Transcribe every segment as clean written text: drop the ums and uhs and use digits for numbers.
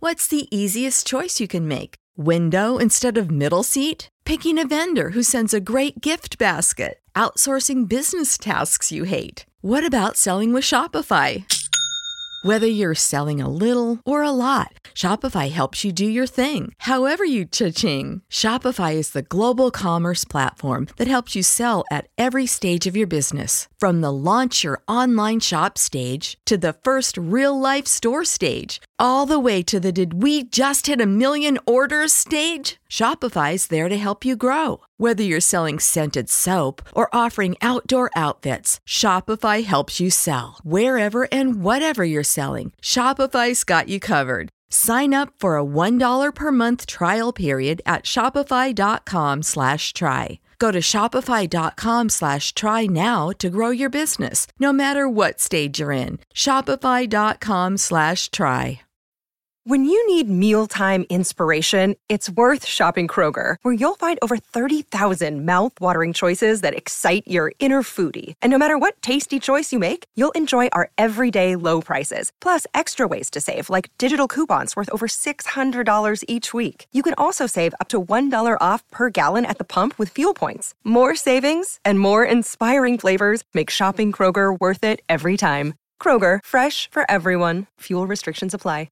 What's the easiest choice you can make? Window instead of middle seat? Picking a vendor who sends a great gift basket? Outsourcing business tasks you hate? What about selling with Shopify? Whether you're selling a little or a lot, Shopify helps you do your thing, however you cha-ching. Shopify is the global commerce platform that helps you sell at every stage of your business. From the launch your online shop stage to the first real-life store stage, all the way to the did we just hit a million orders stage. Shopify's there to help you grow. Whether you're selling scented soap or offering outdoor outfits, Shopify helps you sell. Wherever and whatever you're selling, Shopify's got you covered. Sign up for a $1 per month trial period at shopify.com/try. Go to shopify.com/try now to grow your business, no matter what stage you're in. Shopify.com/try. When you need mealtime inspiration, it's worth shopping Kroger, where you'll find over 30,000 mouth-watering choices that excite your inner foodie. And no matter what tasty choice you make, you'll enjoy our everyday low prices, plus extra ways to save, like digital coupons worth over $600 each week. You can also save up to $1 off per gallon at the pump with fuel points. More savings and more inspiring flavors make shopping Kroger worth it every time. Kroger, fresh for everyone. Fuel restrictions apply.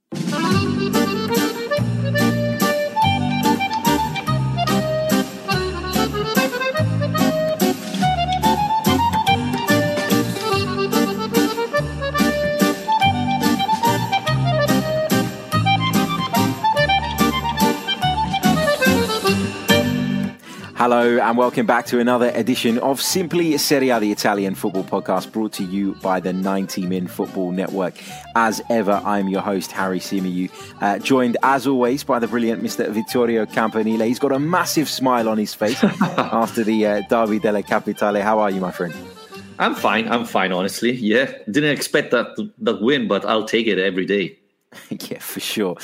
Hello and welcome back to another edition of Simply Serie A, the Italian football podcast brought to you by the 90 Min Football Network. As ever, I'm your host, Harry Symeou, joined as always by the brilliant Mr. Vittorio Campanile. He's got a massive smile on his face after the Derby della Capitale. How are you, my friend? I'm fine, honestly. Yeah, didn't expect that win, but I'll take it every day. Yeah, for sure.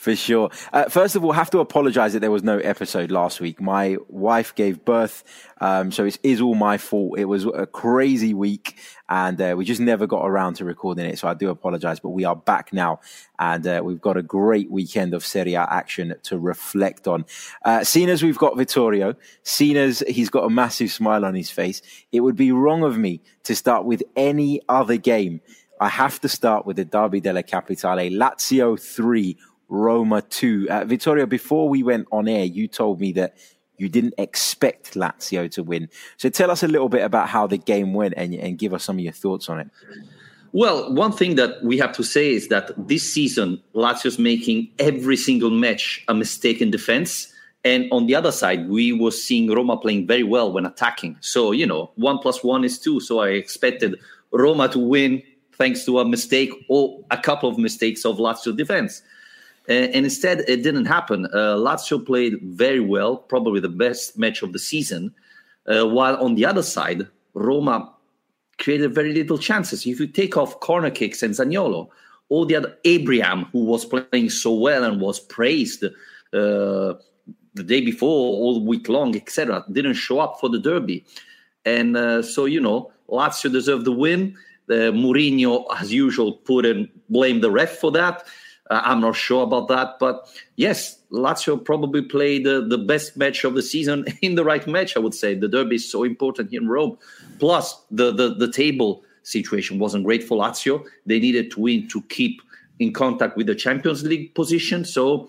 First of all, have to apologise that there was no episode last week. My wife gave birth, so it is all my fault. It was a crazy week, and we just never got around to recording it, so I do apologise. But we are back now, and we've got a great weekend of Serie A action to reflect on. Seeing as we've got Vittorio, seeing as he's got a massive smile on his face, it would be wrong of me to start with any other game. I have to start with the Derby della Capitale, Lazio 3, Roma 2. Vittorio, before we went on air, you told me that you didn't expect Lazio to win. So tell us a little bit about how the game went and give us some of your thoughts on it. Well, one thing that we have to say is that this season, Lazio's making every single match a mistake in defense. And on the other side, we were seeing Roma playing very well when attacking. So, 1 + 1 is 2. So I expected Roma to win thanks to a mistake or a couple of mistakes of Lazio defense. And instead, it didn't happen. Lazio played very well, probably the best match of the season, while on the other side, Roma created very little chances. If you take off corner kicks and Zaniolo, all the other, Abraham, who was playing so well and was praised the day before, all week long, etc., didn't show up for the derby. And so, Lazio deserved the win. Mourinho, as usual, blamed the ref for that. I'm not sure about that. But yes, Lazio probably played the best match of the season in the right match, I would say. The derby is so important here in Rome. Plus, the table situation wasn't great for Lazio. They needed to win to keep in contact with the Champions League position. So,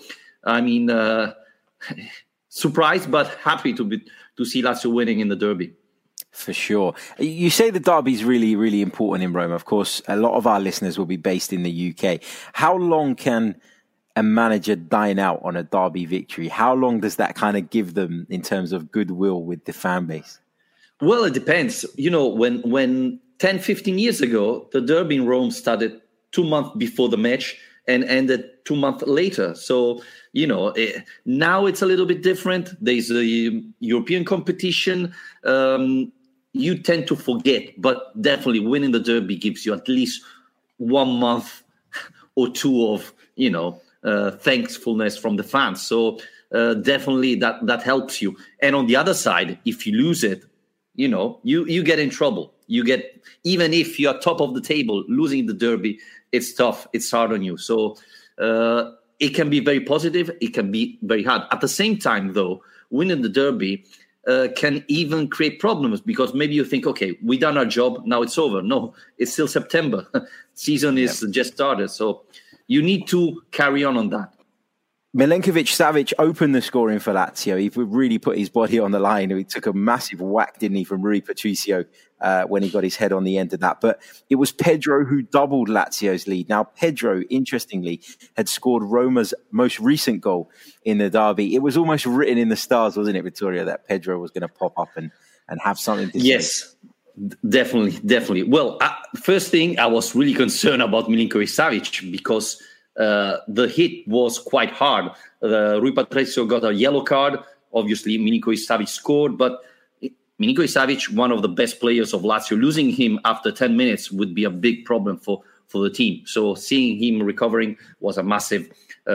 surprised but happy to see Lazio winning in the derby. For sure. You say the derby is really, really important in Rome. Of course, a lot of our listeners will be based in the UK. How long can a manager dine out on a derby victory? How long does that kind of give them in terms of goodwill with the fan base? Well, it depends. When 10, 15 years ago, the derby in Rome started 2 months before the match and ended 2 months later. So, now it's a little bit different. There's a European competition. You tend to forget, but definitely winning the derby gives you at least 1 month or two of, thankfulness from the fans. So definitely that helps you. And on the other side, if you lose it, you get in trouble. Even if you're top of the table, losing the derby, it's tough. It's hard on you. So it can be very positive. It can be very hard. At the same time, though, winning the derby can even create problems because maybe you think, okay, we done our job. Now it's over. No, it's still September. Season is just started. So you need to carry on that. Milinkovic-Savic opened the scoring for Lazio. He really put his body on the line. He took a massive whack, didn't he, from Rui Patricio when he got his head on the end of that. But it was Pedro who doubled Lazio's lead. Now, Pedro, interestingly, had scored Roma's most recent goal in the derby. It was almost written in the stars, wasn't it, Vittorio, that Pedro was going to pop up and have something to say? Yes, definitely. Well, first thing, I was really concerned about Milinkovic-Savic because the hit was quite hard. Rui Patricio got a yellow card. Obviously, Milinkovic-Savic scored, but Milinkovic-Savic, one of the best players of Lazio, losing him after 10 minutes would be a big problem for the team. So seeing him recovering was a massive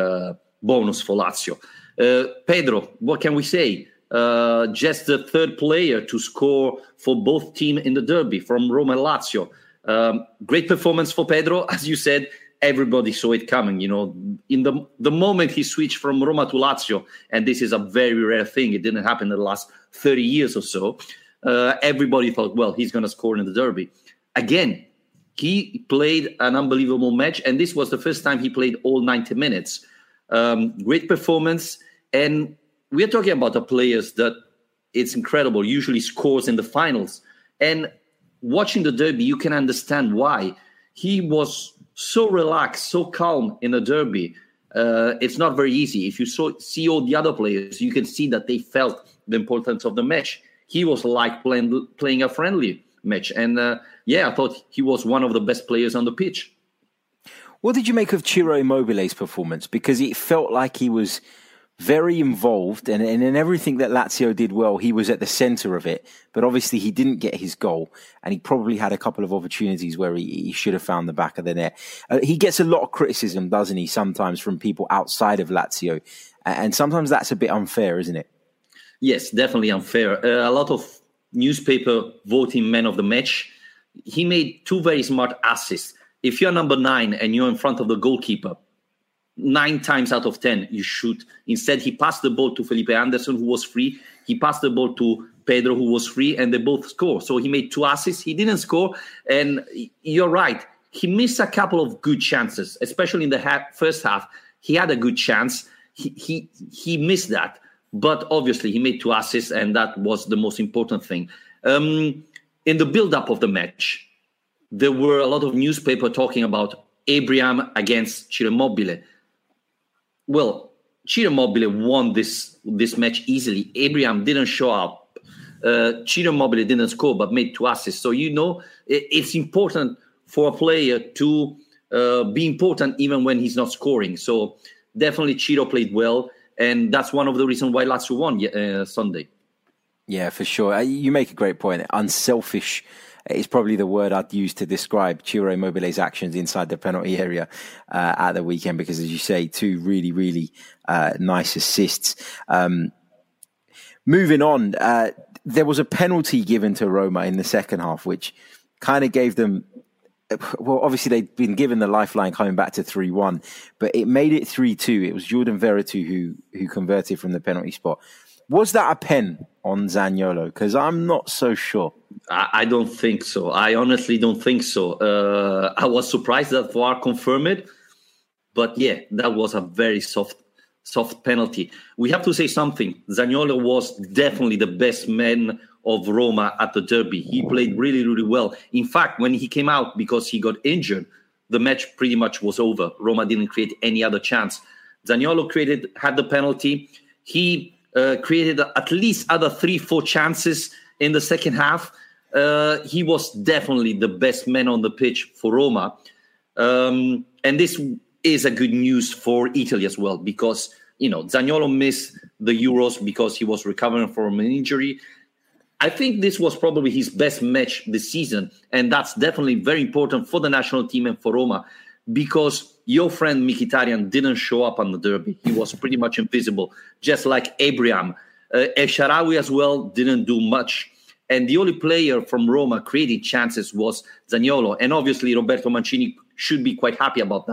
bonus for Lazio. Pedro, what can we say? Just the third player to score for both teams in the derby from Roma and Lazio. Great performance for Pedro, as you said. Everybody saw it coming, in the moment he switched from Roma to Lazio, and this is a very rare thing. It didn't happen in the last 30 years or so. Everybody thought, well, he's going to score in the derby. Again, he played an unbelievable match, and this was the first time he played all 90 minutes. Great performance, and we're talking about the players that it's incredible, usually scores in the finals. And watching the derby, you can understand why. He was so relaxed, so calm in the derby. It's not very easy. If you see all the other players, you can see that they felt the importance of the match. He was like playing a friendly match. And I thought he was one of the best players on the pitch. What did you make of Ciro Immobile's performance? Because it felt like he was very involved, and in everything that Lazio did well, he was at the centre of it. But obviously he didn't get his goal, and he probably had a couple of opportunities where he should have found the back of the net. He gets a lot of criticism, doesn't he, sometimes from people outside of Lazio, and sometimes that's a bit unfair, isn't it? Yes, definitely unfair. A lot of newspaper voting man of the match. He made 2 very smart assists. If you're number 9 and you're in front of the goalkeeper, 9 times out of 10 you shoot. Instead, he passed the ball to Felipe Anderson, who was free. He passed the ball to Pedro, who was free, and they both scored. So he made 2 assists. He didn't score, and you're right. He missed a couple of good chances, especially in the first half. He had a good chance. He missed that, but obviously he made 2 assists, and that was the most important thing. In the build-up of the match, there were a lot of newspaper talking about Abraham against Ciro Immobile. Well, Ciro Immobile won this match easily. Abraham didn't show up. Ciro Immobile didn't score, but made 2 assists. So, it's important for a player to be important even when he's not scoring. So definitely Ciro played well, and that's one of the reasons why Lazio won Sunday. Yeah, for sure. You make a great point. Unselfish is probably the word I'd use to describe Ciro Immobile's actions inside the penalty area at the weekend, because, as you say, 2 really, really nice assists. Moving on, there was a penalty given to Roma in the second half, which kind of gave them, well, obviously they'd been given the lifeline coming back to 3-1, but it made it 3-2. It was Jordan Veretout who converted from the penalty spot. Was that a pen on Zaniolo? Because I'm not so sure. I don't think so. I honestly don't think so. I was surprised that VAR confirmed it. But yeah, that was a very soft penalty. We have to say something. Zaniolo was definitely the best man of Roma at the derby. He played really, really well. In fact, when he came out because he got injured, the match pretty much was over. Roma didn't create any other chance. Zaniolo had the penalty. He created at least other 3-4 chances in the second half. He was definitely the best man on the pitch for Roma. And this is a good news for Italy as well, because, Zaniolo missed the Euros because he was recovering from an injury. I think this was probably his best match this season. And that's definitely very important for the national team and for Roma, because your friend Mkhitaryan didn't show up on the derby. He was pretty much invisible, just like Abraham. El Shaarawy as well didn't do much. And the only player from Roma creating chances was Zaniolo. And obviously Roberto Mancini should be quite happy about that,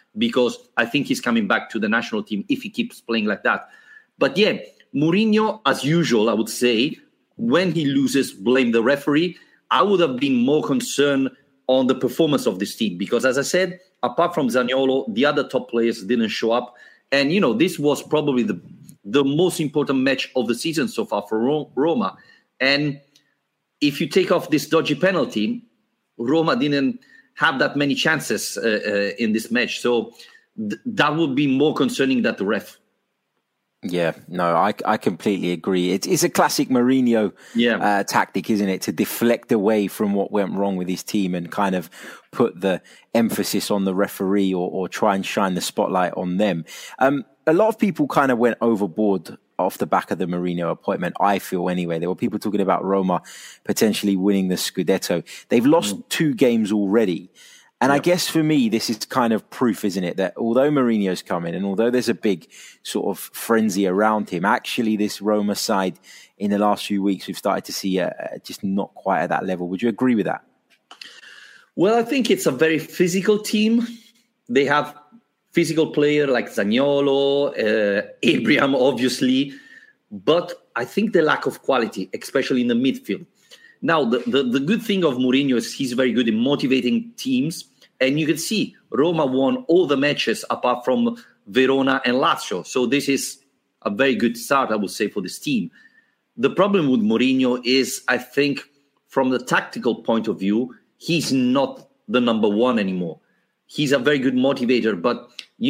because I think he's coming back to the national team if he keeps playing like that. But yeah, Mourinho, as usual, I would say, when he loses, blame the referee. I would have been more concerned on the performance of this team because, as I said, apart from Zaniolo, the other top players didn't show up. And, this was probably the most important match of the season so far for Roma. And if you take off this dodgy penalty, Roma didn't have that many chances in this match. So that would be more concerning than the ref. Yeah, no, I completely agree. It's a classic Mourinho tactic, isn't it? To deflect away from what went wrong with his team and kind of put the emphasis on the referee or try and shine the spotlight on them. A lot of people kind of went overboard off the back of the Mourinho appointment, I feel anyway. There were people talking about Roma potentially winning the Scudetto. They've lost 2 games already. And I guess for me, this is kind of proof, isn't it, that although Mourinho's coming and although there's a big sort of frenzy around him, actually this Roma side in the last few weeks, we've started to see just not quite at that level. Would you agree with that? Well, I think it's a very physical team. They have physical player like Zaniolo, Abraham, obviously. But I think the lack of quality, especially in the midfield. Now, the good thing of Mourinho is he's very good in motivating teams. And you can see Roma won all the matches apart from Verona and Lazio. So this is a very good start, I would say, for this team. The problem with Mourinho is, I think, from the tactical point of view, he's not the number one anymore. He's a very good motivator. But,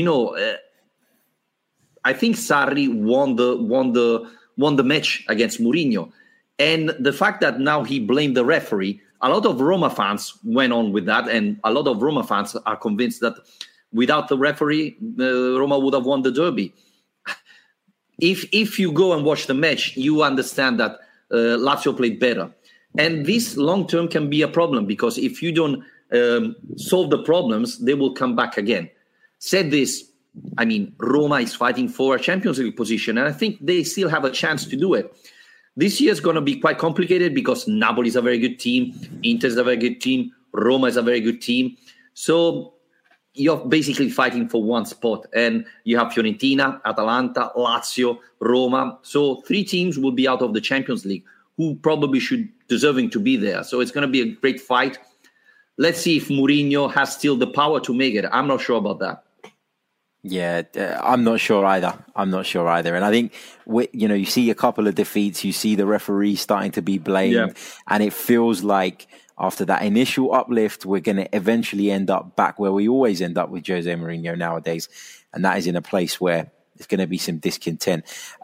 I think Sarri won the match against Mourinho. And the fact that now he blamed the referee, a lot of Roma fans went on with that. And a lot of Roma fans are convinced that without the referee, Roma would have won the derby. If you go and watch the match, you understand that Lazio played better. And this long-term can be a problem because if you don't solve the problems, they will come back again. Said this, Roma is fighting for a Champions League position, and I think they still have a chance to do it. This year is going to be quite complicated because Napoli is a very good team, Inter is a very good team, Roma is a very good team. So you're basically fighting for one spot. And you have Fiorentina, Atalanta, Lazio, Roma. So 3 teams will be out of the Champions League who probably should deserving to be there. So it's going to be a great fight. Let's see if Mourinho has still the power to make it. I'm not sure about that. Yeah, I'm not sure either. And I think, you see a couple of defeats, you see the referee starting to be blamed, and it feels like after that initial uplift, we're going to eventually end up back where we always end up with Jose Mourinho nowadays. And that is in a place where there's going to be some discontent.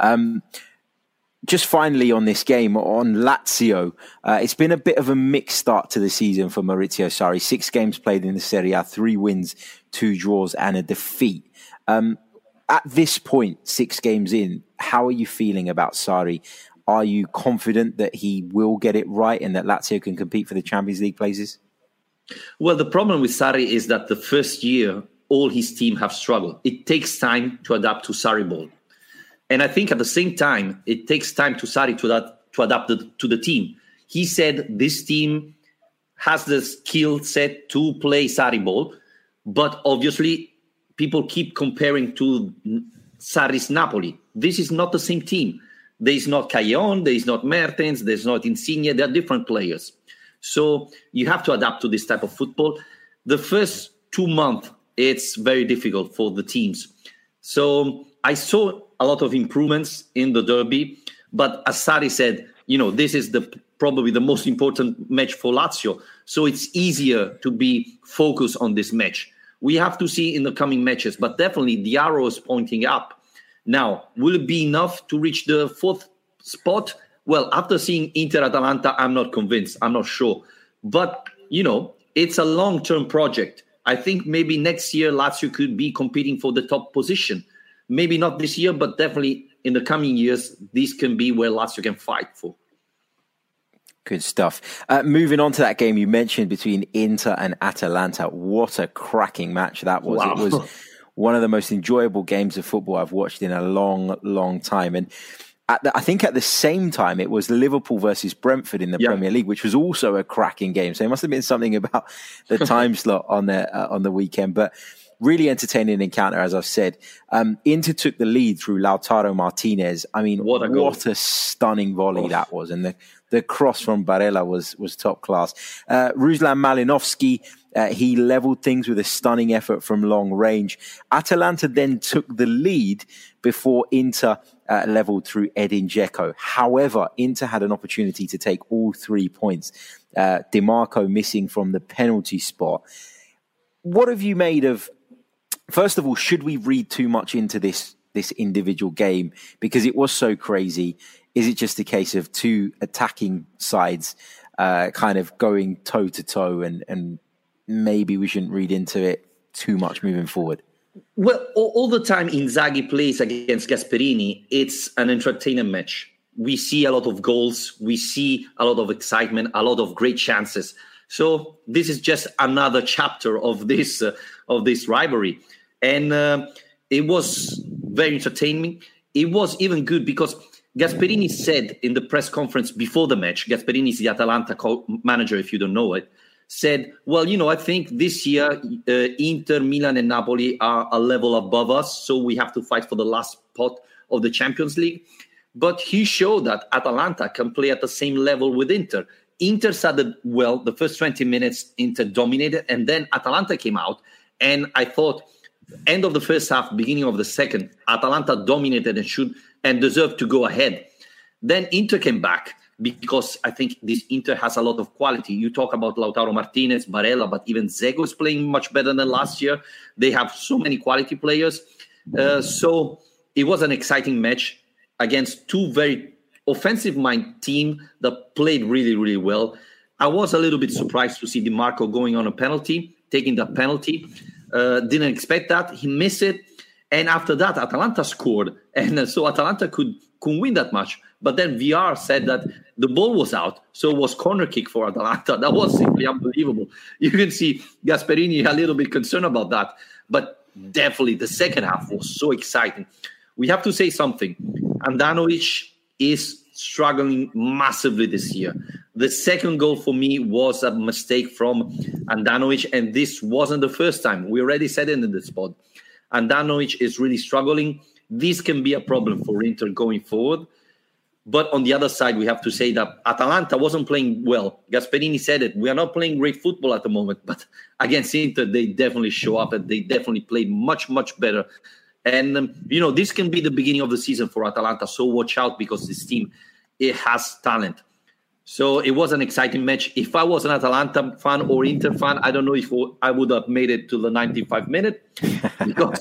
Just finally on this game, on Lazio, it's been a bit of a mixed start to the season for Maurizio Sarri. 6 games played in the Serie A, 3 wins, 2 draws and a defeat. At this point, 6 games in, how are you feeling about Sarri? Are you confident that he will get it right and that Lazio can compete for the Champions League places? Well, the problem with Sarri is that the first year, all his team have struggled. It takes time to adapt to Sarri ball. And I think at the same time, it takes time to Sarri to adapt to the team. He said this team has the skill set to play Sarri ball, but obviously people keep comparing to Sarri's Napoli. This is not the same team. There is not Callejon, there is not Mertens, there's not Insigne. They're different players. So you have to adapt to this type of football. The first 2 months, it's very difficult for the teams. So I saw a lot of improvements in the derby. But as Sarri said, this is probably the most important match for Lazio. So it's easier to be focused on this match. We have to see in the coming matches, but definitely the arrow is pointing up. Now, will it be enough to reach the 4th spot? Well, after seeing Inter-Atalanta, I'm not convinced. I'm not sure. But, it's a long-term project. I think maybe next year Lazio could be competing for the top position. Maybe not this year, but definitely in the coming years, this can be where Lazio can fight for. Good stuff. Moving on to that game you mentioned between Inter and Atalanta. What a cracking match that was. Wow. It was one of the most enjoyable games of football I've watched in a long, long time. And I think at the same time, it was Liverpool versus Brentford in the Premier League, which was also a cracking game. So it must have been something about the time slot on the weekend. But really entertaining encounter, as I've said. Inter took the lead through Lautaro Martinez. I mean, what a stunning volley that was. And the cross from Barella was top class. Ruslan Malinovsky, he leveled things with a stunning effort from long range. Atalanta then took the lead before Inter leveled through Edin Dzeko. However, Inter had an opportunity to take all 3 points. DiMarco missing from the penalty spot. What have you made of, first of all, should we read too much into this individual game because it was so crazy? Is it just a case of two attacking sides kind of going toe to toe and maybe we shouldn't read into it too much moving forward? Well, all the time Inzaghi plays against Gasperini, it's an entertainment match. We see a lot of goals. We see a lot of excitement, a lot of great chances. So this is just another chapter of this rivalry. And it was very entertaining. It was even good because Gasperini said in the press conference before the match, Gasperini is the Atalanta manager, if you don't know it, said, well, I think this year Inter, Milan and Napoli are a level above us, so we have to fight for the last spot of the Champions League. But he showed that Atalanta can play at the same level with Inter. Inter started well, the first 20 minutes, Inter dominated, and then Atalanta came out. And I thought, end of the first half, beginning of the second, Atalanta dominated and deserved to go ahead. Then Inter came back because I think this Inter has a lot of quality. You talk about Lautaro Martinez, Barella, but even Dzeko is playing much better than last year. They have so many quality players. So it was an exciting match against two very offensive-minded team that played really, really well. I was a little bit surprised to see DiMarco going on a penalty, taking that penalty. Didn't expect that. He missed it. And after that, Atalanta scored. And so Atalanta could win that match. But then VR said that the ball was out. So it was corner kick for Atalanta. That was simply unbelievable. You can see Gasperini a little bit concerned about that. But definitely the second half was so exciting. We have to say something. Handanovic is struggling massively this year. The second goal for me was a mistake from Handanovic, and this wasn't the first time. We already said it in the spot. Handanovic is really struggling. This can be a problem for Inter going forward. But on the other side, we have to say that Atalanta wasn't playing well. Gasperini said it. We are not playing great football at the moment, but against Inter, they definitely show up and they definitely played much, much better. And, this can be the beginning of the season for Atalanta. So watch out because this team, it has talent. So it was an exciting match. If I was an Atalanta fan or Inter fan, I don't know if I would have made it to the 95 minute because,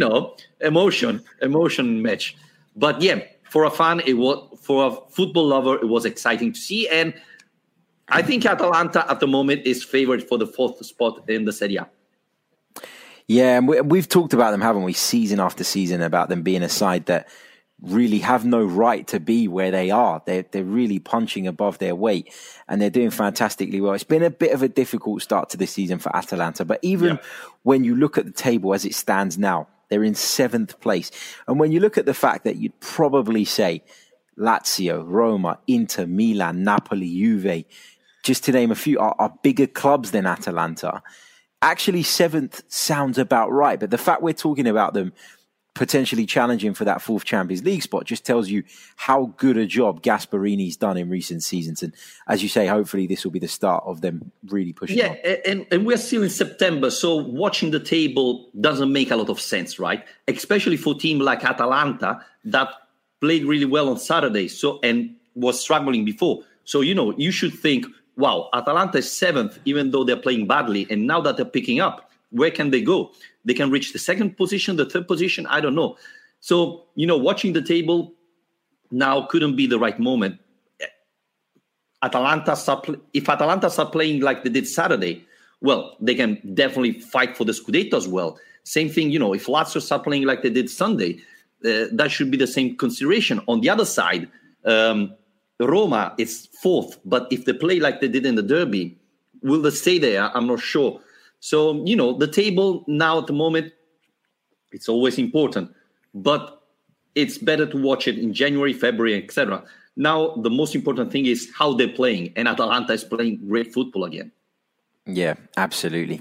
emotion match. But yeah, for a fan, for a football lover, it was exciting to see. And I think Atalanta at the moment is favored for the fourth spot in the Serie A. Yeah, and we've talked about them, haven't we, season after season, about them being a side that really have no right to be where they are. They're really punching above their weight, and they're doing fantastically well. It's been a bit of a difficult start to this season for Atalanta, but even when you look at the table as it stands now, they're in 7th place. And when you look at the fact that you'd probably say Lazio, Roma, Inter, Milan, Napoli, Juve, just to name a few, are bigger clubs than Atalanta. Actually, 7th sounds about right. But the fact we're talking about them potentially challenging for that 4th Champions League spot just tells you how good a job Gasperini's done in recent seasons. And as you say, hopefully this will be the start of them really pushing on. And we're still in September, so watching the table doesn't make a lot of sense, right? Especially for a team like Atalanta that played really well on Saturday and was struggling before. So, you should think, wow, Atalanta is 7th, even though they're playing badly. And now that they're picking up, where can they go? They can reach the 2nd position, the 3rd position. I don't know. So, watching the table now couldn't be the right moment. If Atalanta start playing like they did Saturday, well, they can definitely fight for the Scudetto as well. Same thing, if Lazio start playing like they did Sunday, that should be the same consideration. On the other side, Roma is 4th, but if they play like they did in the derby, will they stay there? I'm not sure. So, the table now at the moment, it's always important, but it's better to watch it in January, February, etc. Now, the most important thing is how they're playing, and Atalanta is playing great football again. Yeah, absolutely.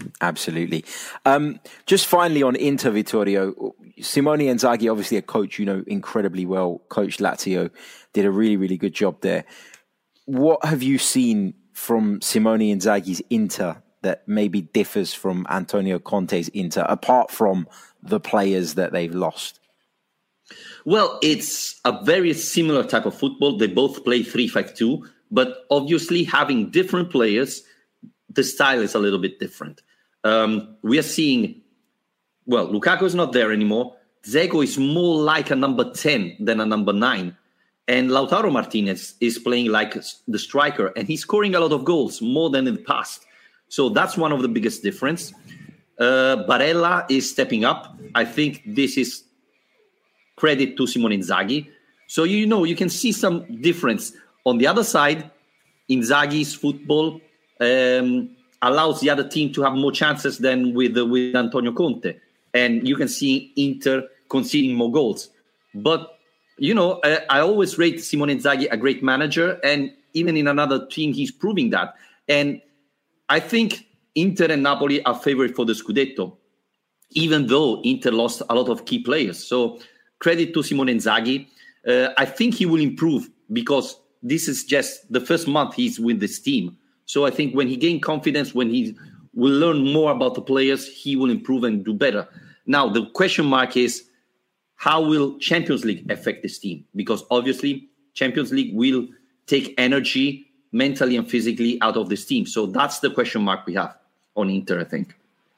Just finally on Inter, Vittorio, Simone Inzaghi, obviously a coach you know incredibly well, coached Lazio, did a really, really good job there. What have you seen from Simone Inzaghi's Inter that maybe differs from Antonio Conte's Inter, apart from the players that they've lost? Well, it's a very similar type of football. They both play 3-5-2, but obviously having different players, the style is a little bit different. We are seeing, well, Lukaku is not there anymore. Dzeko is more like a number 10 than a number 9. And Lautaro Martinez is playing like the striker, and he's scoring a lot of goals, more than in the past. So that's one of the biggest difference. Barella is stepping up. I think this is credit to Simone Inzaghi. So, you can see some difference. On the other side, Inzaghi's football allows the other team to have more chances than with Antonio Conte. And you can see Inter conceding more goals. But, I always rate Simone Inzaghi a great manager. And even in another team, he's proving that. And I think Inter and Napoli are favored for the Scudetto, even though Inter lost a lot of key players. So credit to Simone Inzaghi. I think he will improve because this is just the first month he's with this team. So I think when he gains confidence, when he will learn more about the players, he will improve and do better. Now, the question mark is, how will Champions League affect this team? Because obviously, Champions League will take energy mentally and physically out of this team. So that's the question mark we have on Inter, I think.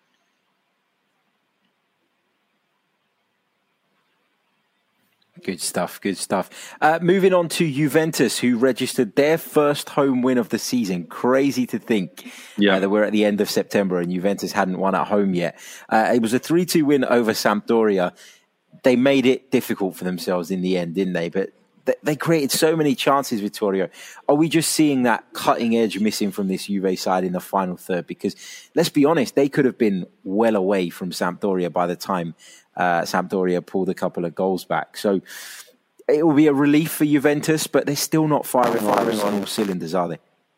Good stuff. Moving on to Juventus, who registered their first home win of the season. Crazy to think that we're at the end of September and Juventus hadn't won at home yet. It was a 3-2 win over Sampdoria. They made it difficult for themselves in the end, didn't they? But they created so many chances, Vittorio. Are we just seeing that cutting edge missing from this Juve side in the final third? Because let's be honest, they could have been well away from Sampdoria by the time Sampdoria pulled a couple of goals back. So it will be a relief for Juventus, but they're still not firing on all cylinders, are they?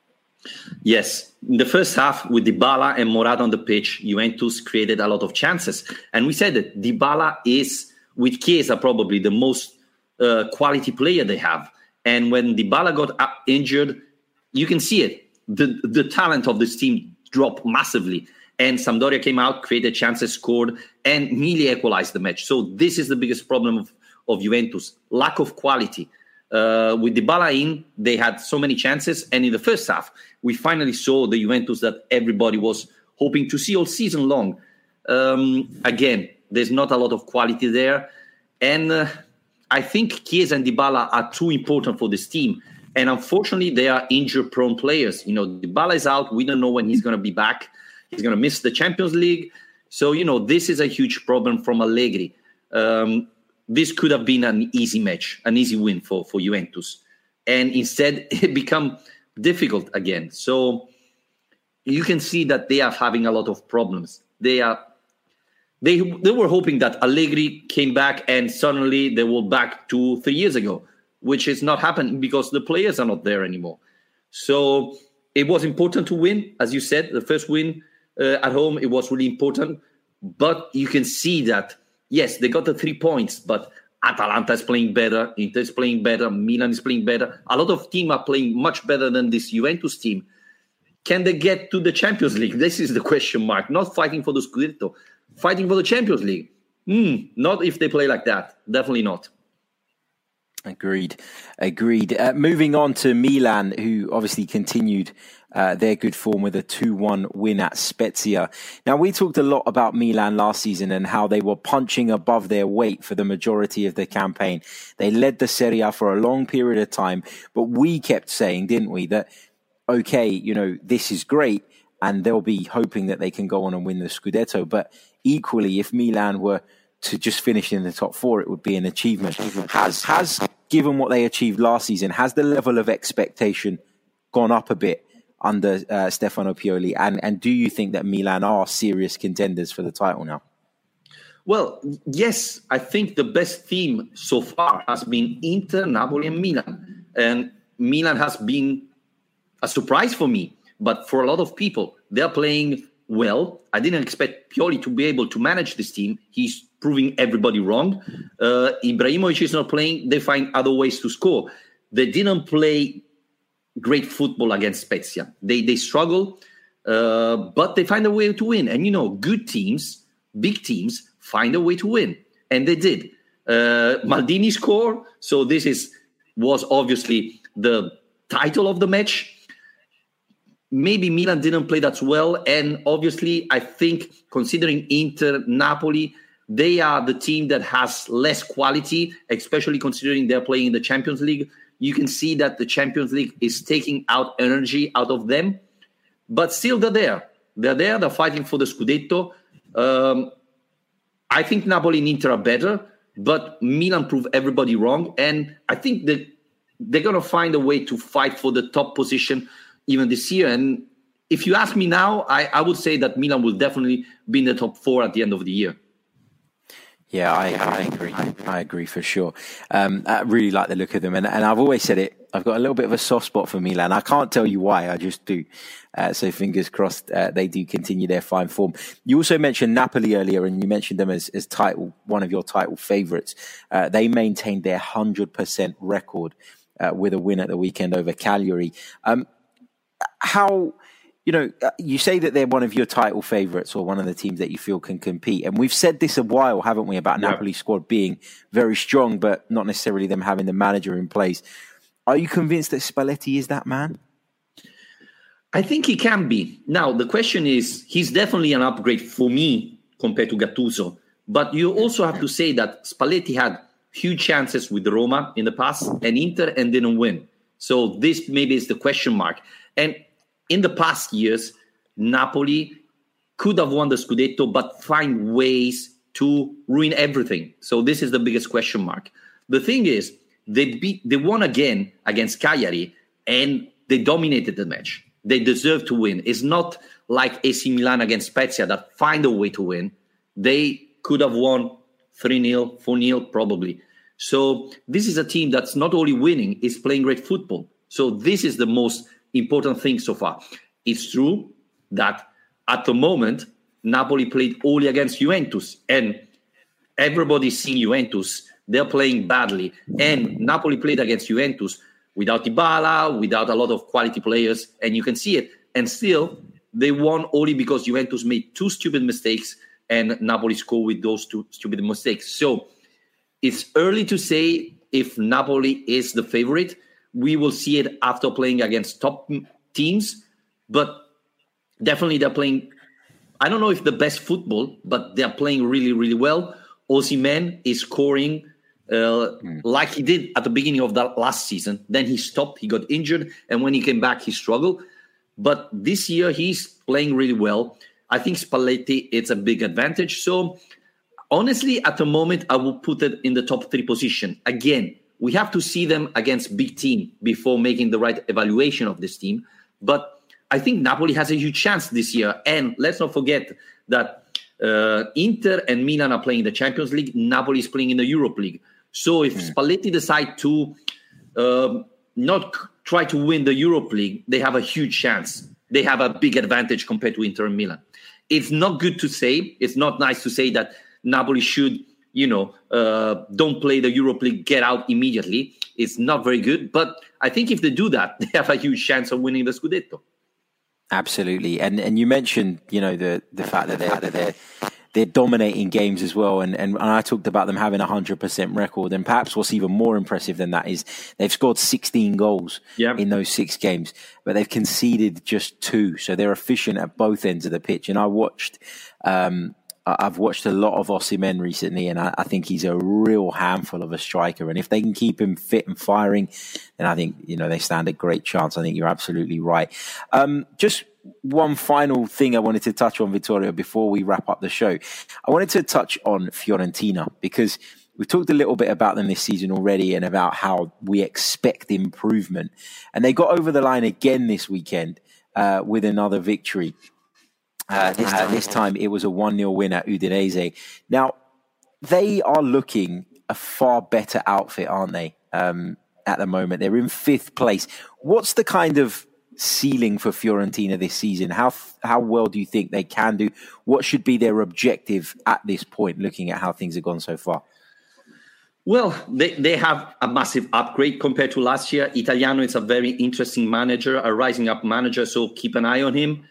Yes. In the first half, with Dybala and Morata on the pitch, Juventus created a lot of chances. And we said that Dybala is, with Chiesa, probably the most quality player they have. And when Dybala got injured, you can see it. The talent of this team dropped massively. And Sampdoria came out, created chances, scored, and nearly equalized the match. So this is the biggest problem of Juventus, lack of quality. With Dybala in, they had so many chances. And in the first half, we finally saw the Juventus that everybody was hoping to see all season long. Again, there's not a lot of quality there. And I think Chiesa and Dybala are too important for this team. And unfortunately, they are injury-prone players. Dybala is out. We don't know when he's going to be back. He's going to miss the Champions League. So, this is a huge problem from Allegri. This could have been an easy match, an easy win for Juventus. And instead, it became difficult again. So you can see that they are having a lot of problems. They were hoping that Allegri came back and suddenly they were back to 3 years ago, which is not happening because the players are not there anymore. So it was important to win. As you said, the first win at home, it was really important. But you can see that, yes, they got the 3 points, but Atalanta is playing better, Inter is playing better, Milan is playing better. A lot of teams are playing much better than this Juventus team. Can they get to the Champions League? This is the question mark. Not fighting for the Scudetto, fighting for the Champions League. Not if they play like that. Definitely not. Agreed. Moving on to Milan, who obviously continued their good form with a 2-1 win at Spezia. Now, we talked a lot about Milan last season and how they were punching above their weight for the majority of the campaign. They led the Serie A for a long period of time, but we kept saying, didn't we, that, okay, this is great, and they'll be hoping that they can go on and win the Scudetto. But equally, if Milan were to just finish in the top 4, it would be an achievement. Has given what they achieved last season, has the level of expectation gone up a bit under Stefano Pioli? And do you think that Milan are serious contenders for the title now? Well, yes, I think the best team so far has been Inter, Napoli, and Milan. And Milan has been a surprise for me, but for a lot of people, They're playing well. I didn't expect Pioli to be able to manage this team. He's proving everybody wrong. Ibrahimovic is not playing. They find other ways to score. They didn't play great football against Spezia. They struggle, but they find a way to win. And, good teams, big teams, find a way to win. And they did. Maldini scored. So this was obviously the title of the match. Maybe Milan didn't play that well. And obviously, I think considering Inter, Napoli, they are the team that has less quality, especially considering they're playing in the Champions League. You can see that the Champions League is taking out energy out of them. But still, they're there. They're fighting for the Scudetto. I think Napoli and Inter are better, but Milan proved everybody wrong. And I think that they're going to find a way to fight for the top position even this year. And if you ask me now, I would say that Milan will definitely be in the top 4 at the end of the year. Yeah, I agree. I agree for sure. I really like the look of them. And I've always said it, I've got a little bit of a soft spot for Milan. I can't tell you why, I just do. So fingers crossed they do continue their fine form. You also mentioned Napoli earlier, and you mentioned them as one of your title favourites. They maintained their 100% record with a win at the weekend over Cagliari. How... you say that they're one of your title favourites or one of the teams that you feel can compete. And we've said this a while, haven't we, about Napoli's squad being very strong, but not necessarily them having the manager in place. Are you convinced that Spalletti is that man? I think he can be. Now, the question is, he's definitely an upgrade for me compared to Gattuso. But you also have to say that Spalletti had huge chances with Roma in the past and Inter and didn't win. So this maybe is the question mark. And in the past years, Napoli could have won the Scudetto, but find ways to ruin everything. So this is the biggest question mark. The thing is, they won again against Cagliari, and they dominated the match. They deserve to win. It's not like AC Milan against Spezia that find a way to win. They could have won 3-0, 4-0 probably. So this is a team that's not only winning, is playing great football. So this is the most important thing so far. It's true that at the moment, Napoli played only against Juventus, and everybody's seeing Juventus. They're playing badly. And Napoli played against Juventus without Dybala, without a lot of quality players, and you can see it. And still, they won only because Juventus made 2 stupid mistakes, and Napoli scored with those 2 stupid mistakes. So it's early to say if Napoli is the favorite. We will see it after playing against top teams, but definitely they're playing, I don't know if the best football, but they're playing really, really well. Osimhen is scoring like he did at the beginning of the last season. Then he stopped, he got injured, and when he came back, he struggled. But this year, he's playing really well. I think Spalletti, it's a big advantage. So honestly, at the moment, I will put it in the top 3 position. Again, we have to see them against big team before making the right evaluation of this team. But I think Napoli has a huge chance this year. And let's not forget that Inter and Milan are playing the Champions League. Napoli is playing in the Europa League. So if Spalletti decide to not try to win the Europa League, they have a huge chance. They have a big advantage compared to Inter and Milan. It's not good to say. It's not nice to say that Napoli should don't play the Europa League, get out immediately. It's not very good. But I think if they do that, they have a huge chance of winning the Scudetto. Absolutely. And you mentioned, the fact that they're dominating games as well. And I talked about them having a 100% record. And perhaps what's even more impressive than that is they've scored 16 goals in those 6 games, but they've conceded just 2. So they're efficient at both ends of the pitch. And I've watched a lot of Osimhen recently, and I think he's a real handful of a striker. And if they can keep him fit and firing, then I think, they stand a great chance. I think you're absolutely right. Just one final thing I wanted to touch on, Vittorio, before we wrap up the show. I wanted to touch on Fiorentina, because we've talked a little bit about them this season already and about how we expect improvement. And they got over the line again this weekend with another victory. This time it was a 1-0 win at Udinese. Now, they are looking a far better outfit, aren't they, at the moment? They're in 5th place. What's the kind of ceiling for Fiorentina this season? How well do you think they can do? What should be their objective at this point, looking at how things have gone so far? Well, they have a massive upgrade compared to last year. Italiano is a very interesting manager, a rising up manager, so keep an eye on him.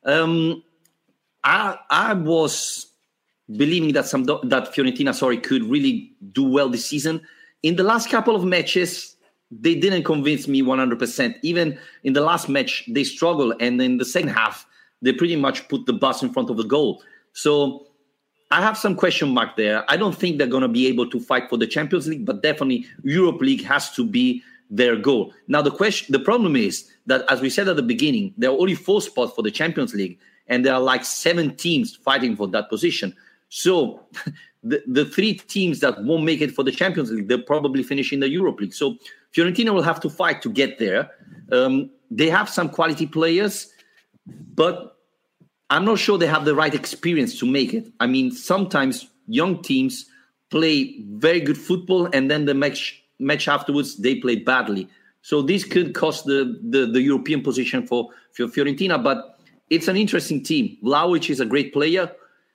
I was believing that Fiorentina, could really do well this season. In the last couple of matches, they didn't convince me 100%. Even in the last match, they struggled, and in the second half, they pretty much put the bus in front of the goal. So I have some question mark there. I don't think they're going to be able to fight for the Champions League, but definitely Europe League has to be their goal. Now, the problem is that, as we said at the beginning, there are only 4 spots for the Champions League, and there are like 7 teams fighting for that position. So the 3 teams that won't make it for the Champions League, they'll probably finish in the Europe League. So Fiorentina will have to fight to get there. They have some quality players, but I'm not sure they have the right experience to make it. I mean, sometimes young teams play very good football, and then the match afterwards, they play badly. So this could cost the European position for Fiorentina, but it's an interesting team. Vlahovic is a great player,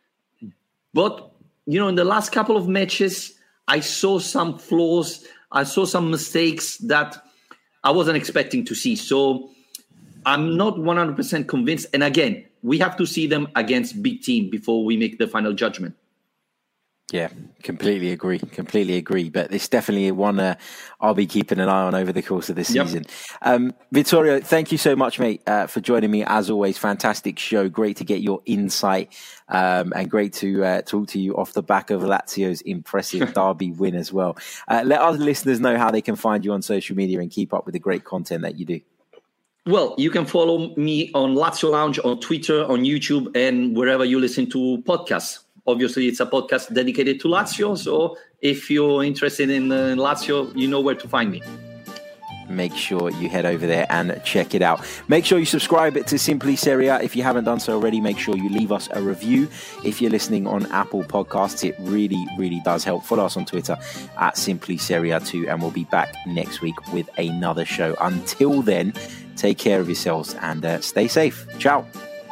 but, in the last couple of matches, I saw some flaws. I saw some mistakes that I wasn't expecting to see. So I'm not 100% convinced. And again, we have to see them against big team before we make the final judgment. Yeah, completely agree. But it's definitely one I'll be keeping an eye on over the course of the season. Yep. Vittorio, thank you so much, mate, for joining me. As always, fantastic show. Great to get your insight and great to talk to you off the back of Lazio's impressive derby win as well. Let our listeners know how they can find you on social media and keep up with the great content that you do. Well, you can follow me on Lazio Lounge, on Twitter, on YouTube, and wherever you listen to podcasts. Obviously, it's a podcast dedicated to Lazio, so if you're interested in Lazio, you know where to find me. Make sure you head over there and check it out. Make sure you subscribe to Simply Serie A. If you haven't done so already, make sure you leave us a review. If you're listening on Apple Podcasts, it really, really does help. Follow us on Twitter at Simply Serie A 2, and we'll be back next week with another show. Until then, take care of yourselves and stay safe. Ciao.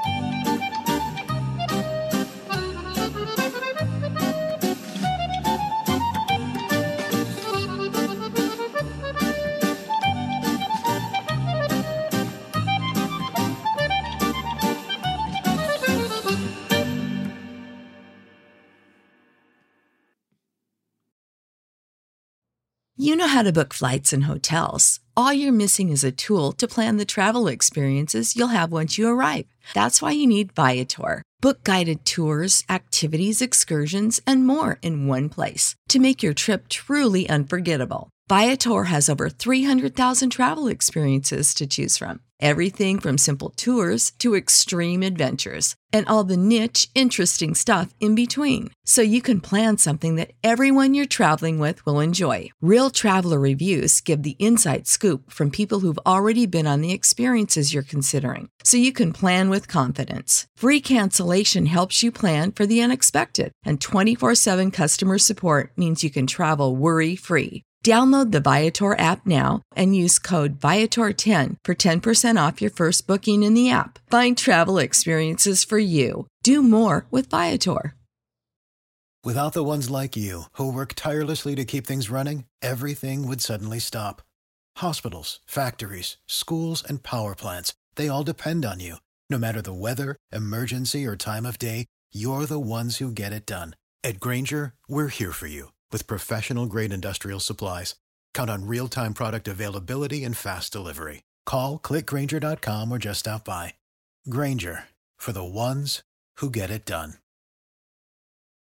You know how to book flights and hotels. All you're missing is a tool to plan the travel experiences you'll have once you arrive. That's why you need Viator. Book guided tours, activities, excursions, and more in one place to make your trip truly unforgettable. Viator has over 300,000 travel experiences to choose from. Everything from simple tours to extreme adventures and all the niche, interesting stuff in between. So you can plan something that everyone you're traveling with will enjoy. Real traveler reviews give the inside scoop from people who've already been on the experiences you're considering. So you can plan with confidence. Free cancellation helps you plan for the unexpected. And 24/7 customer support means you can travel worry-free. Download the Viator app now and use code Viator10 for 10% off your first booking in the app. Find travel experiences for you. Do more with Viator. Without the ones like you, who work tirelessly to keep things running, everything would suddenly stop. Hospitals, factories, schools, and power plants, they all depend on you. No matter the weather, emergency, or time of day, you're the ones who get it done. At Grainger, we're here for you with professional-grade industrial supplies. Count on real-time product availability and fast delivery. Call, click Grainger.com, or just stop by. Grainger, for the ones who get it done.